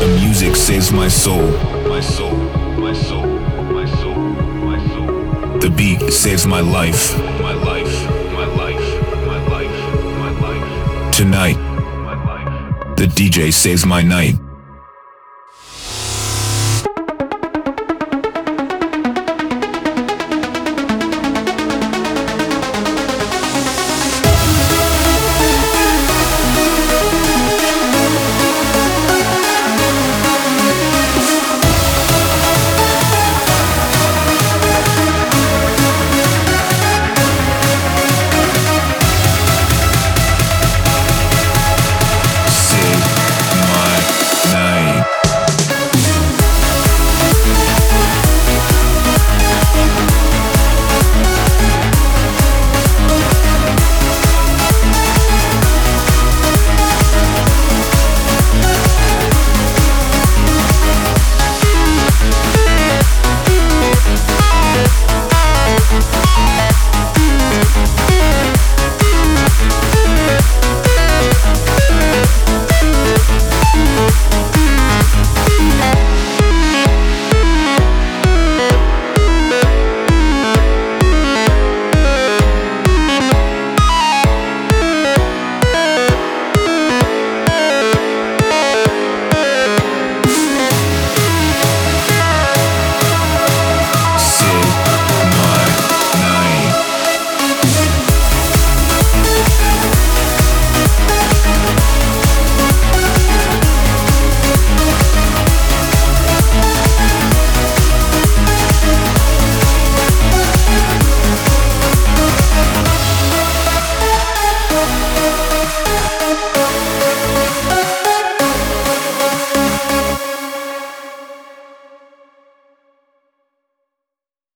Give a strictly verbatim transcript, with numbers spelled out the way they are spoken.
The music saves my soul. My soul, my soul, my soul, my soul. The beat saves my life. My life, my life, my life, my life. Tonight, the D J saves my night.